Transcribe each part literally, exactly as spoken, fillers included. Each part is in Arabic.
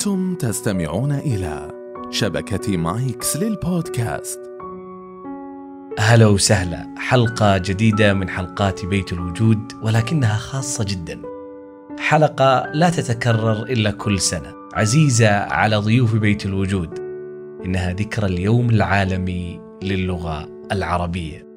أنتم تستمعون إلى شبكة مايكس للبودكاست. أهلا وسهلا، حلقة جديدة من حلقات بيت الوجود، ولكنها خاصة جدا. حلقة لا تتكرر إلا كل سنة، عزيزة على ضيوف بيت الوجود. إنها ذكرى اليوم العالمي للغة العربية،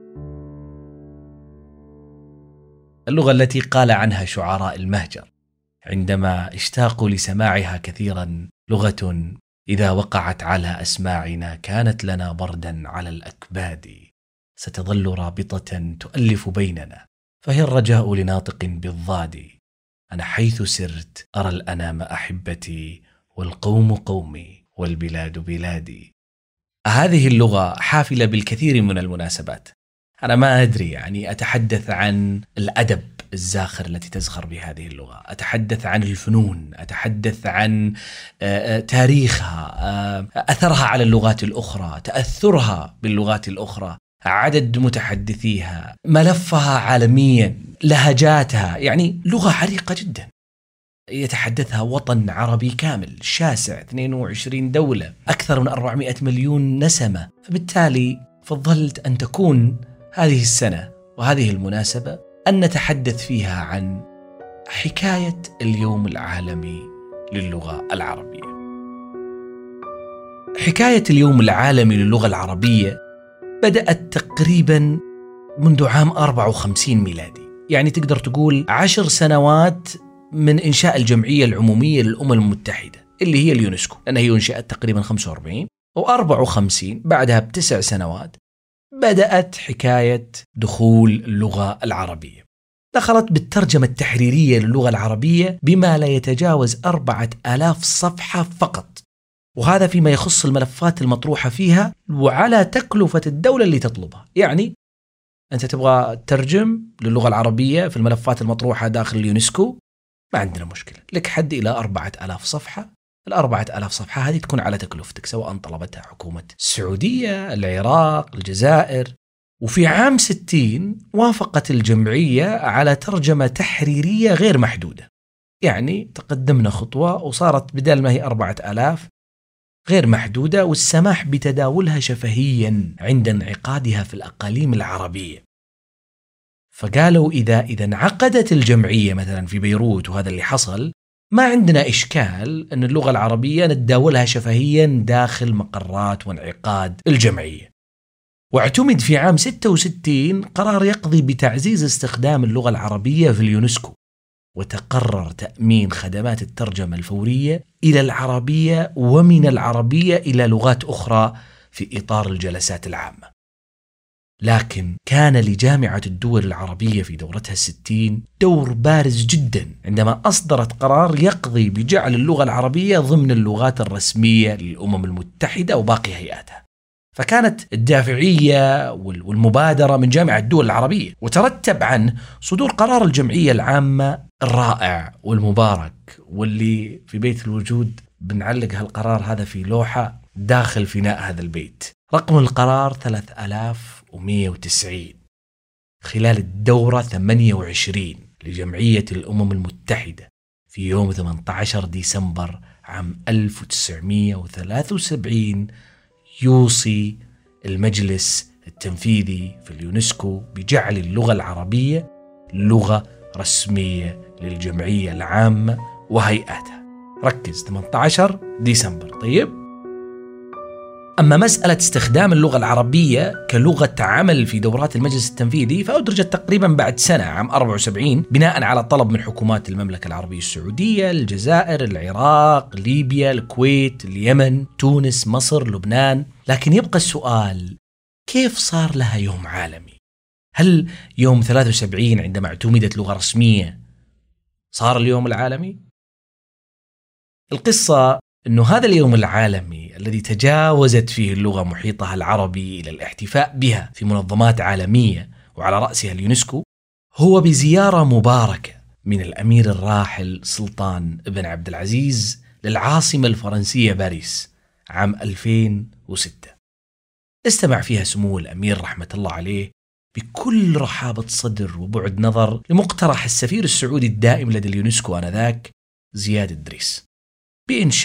اللغة التي قال عنها شعراء المهجر عندما اشتاقوا لسماعها كثيرا: لغة إذا وقعت على أسماعنا كانت لنا بردا على الأكباد، ستظل رابطة تؤلف بيننا، فهي الرجاء لناطق بالضاد. أنا حيث سرت أرى الأنام أحبتي، والقوم قومي والبلاد بلادي. هذه اللغة حافلة بالكثير من المناسبات. أنا ما أدري، يعني أتحدث عن الأدب الزاخر التي تزخر بهذه اللغة، أتحدث عن الفنون، أتحدث عن تاريخها، أثرها على اللغات الأخرى، تأثرها باللغات الأخرى، عدد متحدثيها، ملفها عالميا، لهجاتها. يعني لغة عريقة جدا يتحدثها وطن عربي كامل شاسع، اثنين وعشرين دولة، أكثر من أربعمائة مليون نسمة. فبالتالي فضلت أن تكون هذه السنة وهذه المناسبة أن نتحدث فيها عن حكاية اليوم العالمي للغة العربية. حكاية اليوم العالمي للغة العربية بدأت تقريبا منذ عام أربعة وخمسين ميلادي، يعني تقدر تقول عشر سنوات من إنشاء الجمعية العمومية للأمم المتحدة اللي هي اليونسكو، لأنها هي انشأت تقريبا خمسة وأربعين، و وخمسين بعدها بتسع سنوات بدأت حكاية دخول اللغة العربية. دخلت بالترجمة التحريرية للغة العربية بما لا يتجاوز أربعة آلاف صفحة فقط، وهذا فيما يخص الملفات المطروحة فيها وعلى تكلفة الدولة اللي تطلبها. يعني أنت تبغى ترجم للغة العربية في الملفات المطروحة داخل اليونسكو، ما عندنا مشكلة، لك حد إلى أربعة آلاف صفحة. الأربعة آلاف صفحة هذه تكون على تكلفتك، سواء طلبتها حكومة السعودية، العراق، الجزائر. وفي عام ستين وافقت الجمعية على ترجمة تحريرية غير محدودة، يعني تقدمنا خطوة وصارت بدل ما هي أربعة آلاف غير محدودة، والسماح بتداولها شفهيا عند انعقادها في الأقاليم العربية. فقالوا إذا إذا انعقدت الجمعية مثلا في بيروت، وهذا اللي حصل، ما عندنا إشكال أن اللغة العربية نتداولها شفهيا داخل مقرات وانعقاد الجمعية. واعتمد في عام ستة وستين قرار يقضي بتعزيز استخدام اللغة العربية في اليونسكو، وتقرر تأمين خدمات الترجمة الفورية إلى العربية ومن العربية إلى لغات أخرى في إطار الجلسات العامة. لكن كان لجامعة الدول العربية في دورتها الستين دور بارز جدا عندما أصدرت قرار يقضي بجعل اللغة العربية ضمن اللغات الرسمية للأمم المتحدة وباقي هيئاتها. فكانت الدافعية والمبادرة من جامعة الدول العربية، وترتب عنه صدور قرار الجمعية العامة الرائع والمبارك، واللي في بيت الوجود بنعلق هالقرار هذا في لوحة داخل فناء هذا البيت. رقم القرار ثلاثة آلاف ومئة وتسعين، خلال الدورة ثمانية وعشرين لجمعية الأمم المتحدة في يوم ثمانية عشر ديسمبر عام ألف وتسعمئة وثلاثة وسبعين، يوصي المجلس التنفيذي في اليونسكو بجعل اللغة العربية لغة رسمية للجمعية العامة وهيئاتها. ركز، ثمانية عشر ديسمبر. طيب، أما مسألة استخدام اللغة العربية كلغة عمل في دورات المجلس التنفيذي فأدرجت تقريبا بعد سنة، عام أربعة وسبعين، بناء على طلب من حكومات المملكة العربية السعودية، الجزائر، العراق، ليبيا، الكويت، اليمن، تونس، مصر، لبنان. لكن يبقى السؤال: كيف صار لها يوم عالمي؟ هل يوم ثلاثة وسبعين عندما اعتمدت لغة رسمية صار اليوم العالمي؟ القصة أنه هذا اليوم العالمي الذي تجاوزت فيه اللغة محيطها العربي إلى الاحتفاء بها في منظمات عالمية وعلى رأسها اليونسكو، هو بزيارة مباركة من الأمير الراحل سلطان بن عبد العزيز للعاصمة الفرنسية باريس عام ألفين وستة. استمع فيها سمو الأمير رحمة الله عليه بكل رحابة صدر وبعد نظر لمقترح السفير السعودي الدائم لدى اليونسكو آنذاك زياد الدريس بإنشاء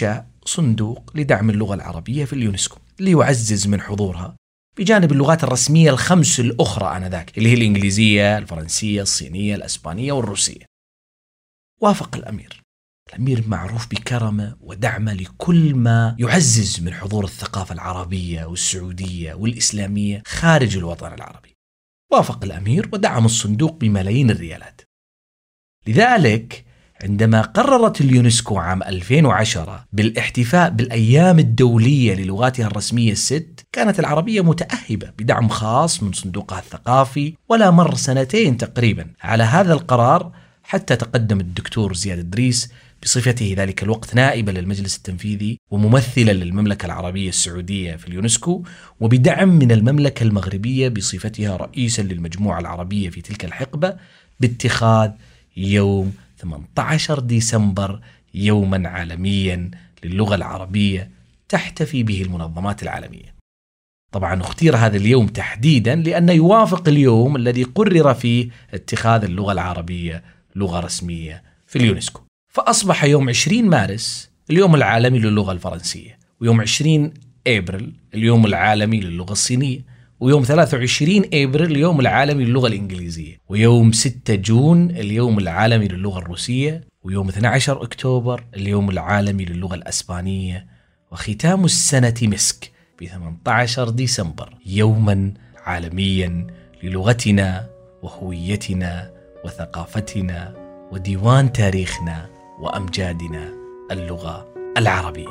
صندوق لدعم اللغة العربية في اليونسكو ليعزز من حضورها بجانب اللغات الرسمية الخمس الأخرى آنذاك اللي هي الإنجليزية، الفرنسية، الصينية، الأسبانية والروسية. وافق الأمير. الأمير معروف بكرمه ودعمه لكل ما يعزز من حضور الثقافة العربية والسعودية والإسلامية خارج الوطن العربي. وافق الأمير ودعم الصندوق بملايين الريالات. لذلك عندما قررت اليونسكو عام ألفين وعشرة بالاحتفاء بالأيام الدولية للغاتها الرسمية الست، كانت العربية متأهبة بدعم خاص من صندوقها الثقافي، ولا مر سنتين تقريبا على هذا القرار حتى تقدم الدكتور زياد إدريس بصفته ذلك الوقت نائبا للمجلس التنفيذي وممثلا للمملكة العربية السعودية في اليونسكو، وبدعم من المملكة المغربية بصفتها رئيسا للمجموعة العربية في تلك الحقبة، باتخاذ يوم ثمانية عشر ديسمبر يوما عالميا للغة العربية تحتفي به المنظمات العالمية. طبعا اختير هذا اليوم تحديدا لأنه يوافق اليوم الذي قرر فيه اتخاذ اللغة العربية لغة رسمية في اليونسكو، فأصبح يوم عشرين مارس اليوم العالمي للغة الفرنسية، ويوم عشرين أبريل اليوم العالمي للغة الصينية، ويوم ثلاثة وعشرين أبريل اليوم العالمي للغة الإنجليزية، ويوم ستة جون اليوم العالمي للغة الروسية، ويوم اثني عشر أكتوبر اليوم العالمي للغة الأسبانية، وختام السنة مسك ب ثمانية عشر ديسمبر يوما عالميا للغتنا وهويتنا وثقافتنا وديوان تاريخنا وأمجادنا اللغة العربية.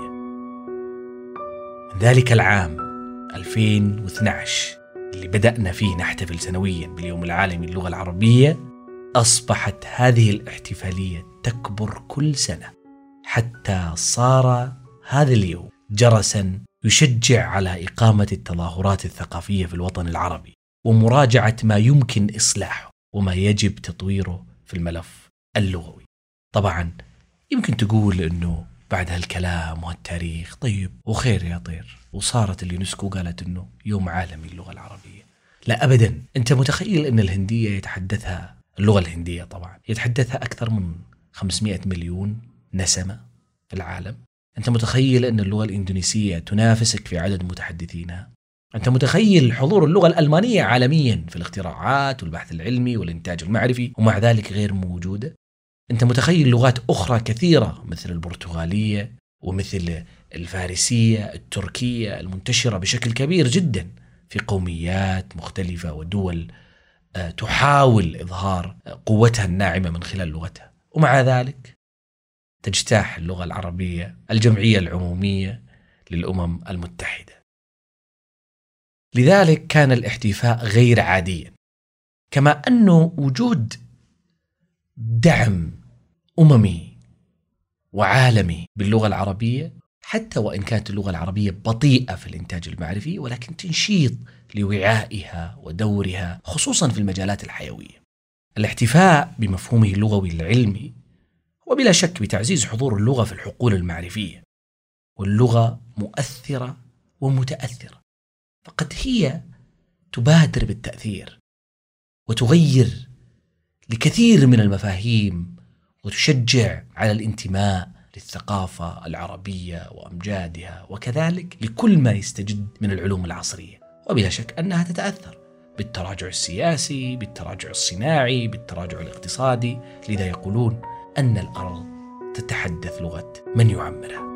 من ذلك العام ألفين واثني عشر اللي بدأنا فيه نحتفل سنويا باليوم العالمي للغة العربية، أصبحت هذه الاحتفالية تكبر كل سنة حتى صار هذا اليوم جرسا يشجع على إقامة التظاهرات الثقافية في الوطن العربي ومراجعة ما يمكن إصلاحه وما يجب تطويره في الملف اللغوي. طبعا يمكن تقول أنه بعد هالكلام وهالتاريخ طيب وخير يا طير وصارت اليونسكو قالت أنه يوم عالمي للغة العربية. لا أبدا. أنت متخيل أن الهندية يتحدثها، اللغة الهندية طبعا يتحدثها أكثر من خمسمائة مليون نسمة في العالم؟ أنت متخيل أن اللغة الإندونيسية تنافسك في عدد متحدثينها؟ أنت متخيل حضور اللغة الألمانية عالميا في الاختراعات والبحث العلمي والإنتاج المعرفي ومع ذلك غير موجودة؟ أنت متخيل لغات أخرى كثيرة مثل البرتغالية ومثل الفارسية التركية المنتشرة بشكل كبير جدا في قوميات مختلفة ودول تحاول إظهار قوتها الناعمة من خلال لغتها، ومع ذلك تجتاح اللغة العربية الجمعية العمومية للأمم المتحدة. لذلك كان الاحتفاء غير عاديا، كما أنه وجود دعم أممي وعالمي باللغة العربية، حتى وإن كانت اللغة العربية بطيئة في الإنتاج المعرفي، ولكن تنشيط لوعائها ودورها خصوصا في المجالات الحيوية. الاحتفاء بمفهومه اللغوي العلمي وبلا شك بتعزيز حضور اللغة في الحقول المعرفية، واللغة مؤثرة ومتأثرة، فقد هي تبادر بالتأثير وتغير لكثير من المفاهيم وتشجع على الانتماء للثقافة العربية وأمجادها، وكذلك لكل ما يستجد من العلوم العصرية. وبلا شك أنها تتأثر بالتراجع السياسي، بالتراجع الصناعي، بالتراجع الاقتصادي. لذا يقولون أن الأرض تتحدث لغة من يعمرها.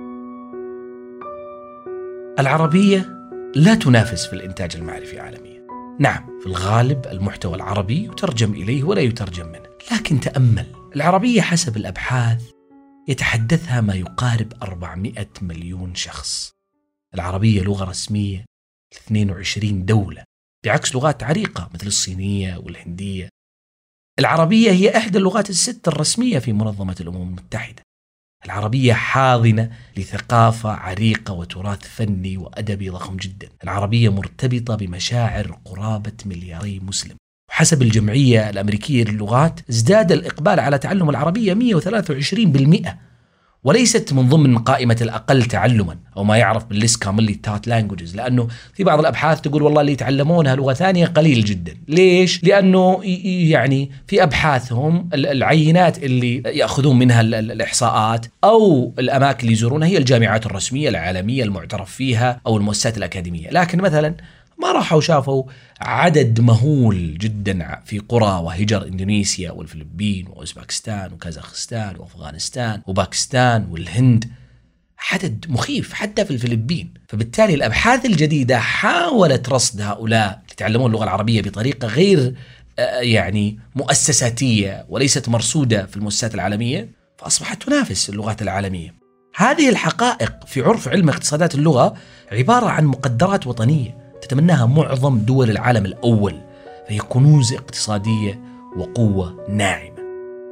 العربية لا تنافس في الإنتاج المعرفي عالميا. نعم، في الغالب المحتوى العربي يترجم إليه ولا يترجم منه، لكن تأمل، العربية حسب الأبحاث يتحدثها ما يقارب أربعمائة مليون شخص. العربية لغة رسمية ل اثنين وعشرين دولة، بعكس لغات عريقة مثل الصينية والهندية. العربية هي إحدى اللغات الست الرسمية في منظمة الأمم المتحدة. العربية حاضنة لثقافة عريقة وتراث فني وأدبي ضخم جدا. العربية مرتبطة بمشاعر قرابة ملياري مسلم. وحسب الجمعية الأمريكية للغات ازداد الإقبال على تعلم العربية مئة وثلاثة وعشرين بالمئة، وليست من ضمن قائمة الأقل تعلما أو ما يعرف بالليست كاملي تات لانجوجز، لأنه في بعض الأبحاث تقول والله اللي يتعلمونها لغة ثانية قليل جدا. ليش؟ لأنه يعني في أبحاثهم العينات اللي يأخذون منها الإحصاءات أو الأماكن اللي يزورونها هي الجامعات الرسمية العالمية المعترف فيها أو المؤسسات الأكاديمية، لكن مثلا ما راحوا وشافوا عدد مهول جدا في قرى وهجر إندونيسيا والفلبين وأوزبكستان وكازاخستان وأفغانستان وباكستان والهند، عدد مخيف حتى في الفلبين. فبالتالي الأبحاث الجديدة حاولت رصد هؤلاء يتعلمون اللغة العربية بطريقة غير يعني مؤسساتية وليست مرصودة في المؤسسات العالمية، فأصبحت تنافس اللغات العالمية. هذه الحقائق في عرف علم اقتصادات اللغة عبارة عن مقدرات وطنية تتمناها معظم دول العالم الأول، فهي كنوز اقتصادية وقوة ناعمة.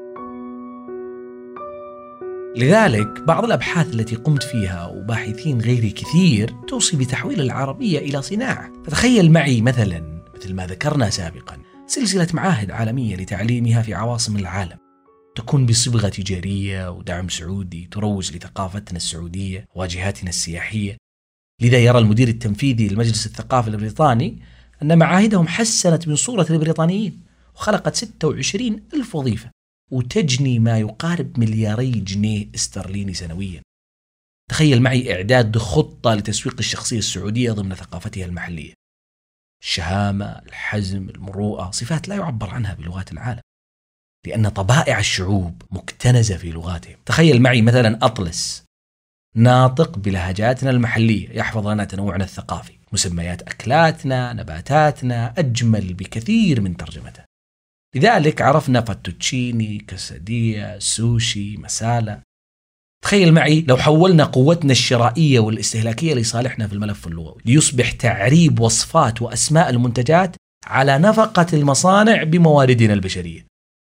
لذلك بعض الأبحاث التي قمت فيها وباحثين غيري كثير توصي بتحويل العربية إلى صناعة. فتخيل معي مثلا مثل ما ذكرنا سابقا سلسلة معاهد عالمية لتعليمها في عواصم العالم، تكون بصبغة تجارية ودعم سعودي تروج لثقافتنا السعودية وواجهاتنا السياحية. لذا يرى المدير التنفيذي للمجلس الثقافي البريطاني أن معاهدهم حسنت من صورة البريطانيين وخلقت ستة وعشرين ألف وظيفة وتجني ما يقارب ملياري جنيه استرليني سنويا. تخيل معي إعداد خطة لتسويق الشخصية السعودية ضمن ثقافتها المحلية. الشهامة، الحزم، المروءة صفات لا يعبر عنها بلغات العالم لأن طبائع الشعوب مكتنزة في لغاتهم. تخيل معي مثلا أطلس ناطق بلهجاتنا المحلية يحفظ لنا تنوعنا الثقافي، مسميات أكلاتنا، نباتاتنا أجمل بكثير من ترجمته. لذلك عرفنا فاتوتشيني، كاسادية، سوشي، مسالة. تخيل معي لو حولنا قوتنا الشرائية والاستهلاكية لصالحنا في الملف اللغوي ليصبح تعريب وصفات وأسماء المنتجات على نفقة المصانع بمواردنا البشرية.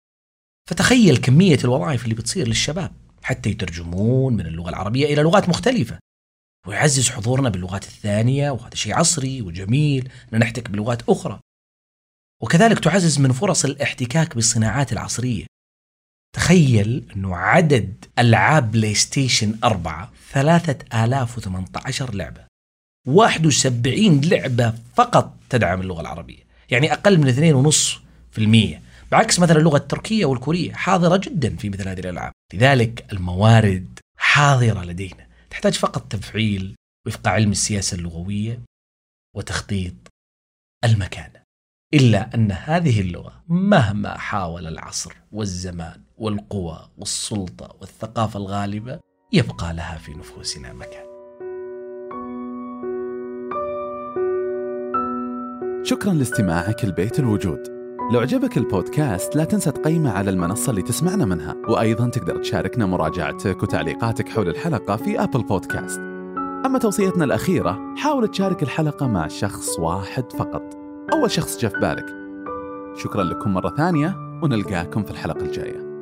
فتخيل كمية الوظائف اللي بتصير للشباب حتى يترجمون من اللغة العربية إلى لغات مختلفة، ويعزز حضورنا باللغات الثانية، وهذا شيء عصري وجميل أن نحتك بلغات أخرى. وكذلك تعزز من فرص الاحتكاك بالصناعات العصرية. تخيل أنه عدد ألعاب بلاي ستيشن أربعة ثلاثة آلاف وثمانية عشر لعبة، واحد وسبعين لعبة فقط تدعم اللغة العربية، يعني أقل من اثنين فاصلة خمسة بالمئة، بعكس مثلا اللغة التركية والكورية حاضرة جدا في مثل هذه الألعاب. لذلك الموارد حاضرة لدينا، تحتاج فقط تفعيل وفق علم السياسة اللغوية وتخطيط المكانة. إلا أن هذه اللغة مهما حاول العصر والزمان والقوى والسلطة والثقافة الغالبة يبقى لها في نفوسنا مكان. شكرا لاستماعك البيت الوجود. لو عجبك البودكاست لا تنسى تقيمه على المنصة اللي تسمعنا منها، وأيضا تقدر تشاركنا مراجعتك وتعليقاتك حول الحلقة في أبل بودكاست. أما توصيتنا الأخيرة، حاول تشارك الحلقة مع شخص واحد فقط، أول شخص جاء في بالك. شكرا لكم مرة ثانية ونلقاكم في الحلقة الجاية.